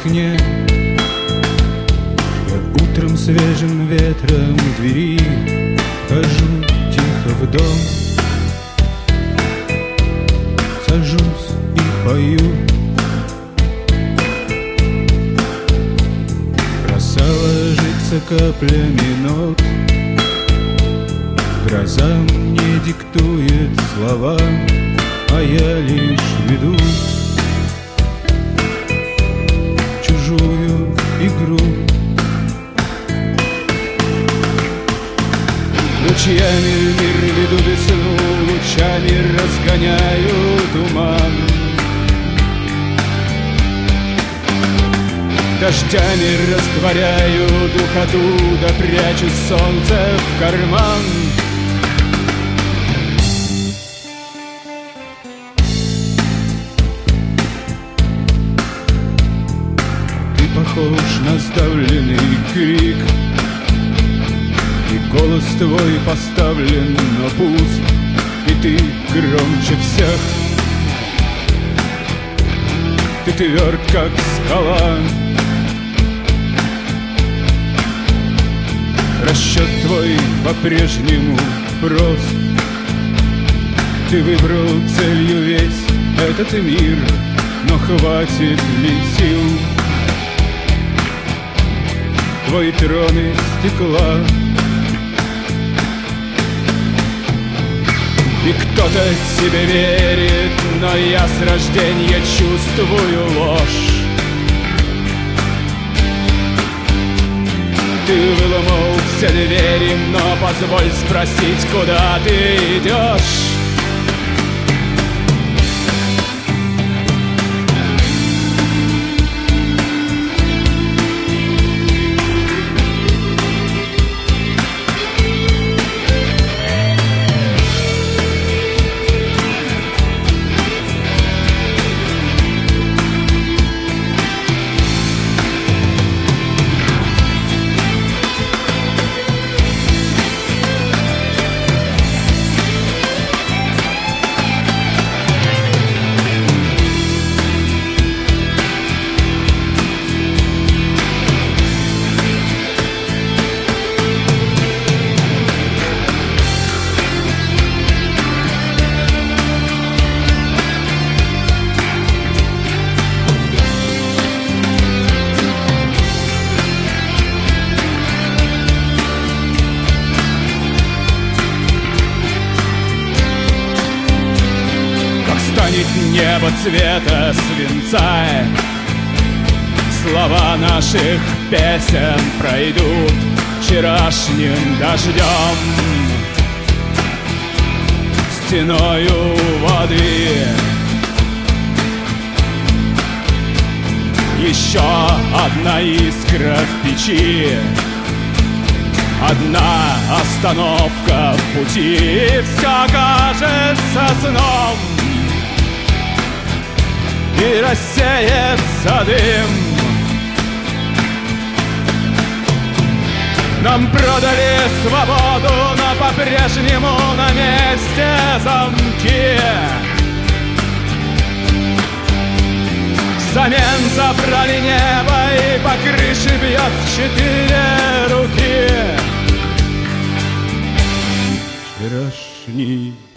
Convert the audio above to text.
окне. Я утром свежим ветром у двери хожу тихо в дом, сажусь и пою. Роса ложится каплями нот, гроза мне диктует слова, а я лишь веду чужую игру. Лучами в мир веду весну, лучами разгоняю туман. Дождями растворяю духоту, да прячу солнце в карман. Ты похож на сдавленный крик, и голос твой поставлен на пуст, и ты громче всех. Ты тверд, как скала, расчет твой по-прежнему прост. Ты выбрал целью весь этот мир, но хватит ли сил? Твой трон из стекла, и кто-то тебе верит, но я с рождения чувствую ложь. Ты выломал все двери, но позволь спросить, куда ты идешь? Станет небо цвета свинца, слова наших песен пройдут вчерашним дождем, стеною воды. Еще одна искра в печи, одна остановка в пути, и все кажется сном, и рассеется дым. Нам продали свободу, но по-прежнему на месте замки. Взамен забрали небо, и по крыше бьет 4 руки. Вчерашний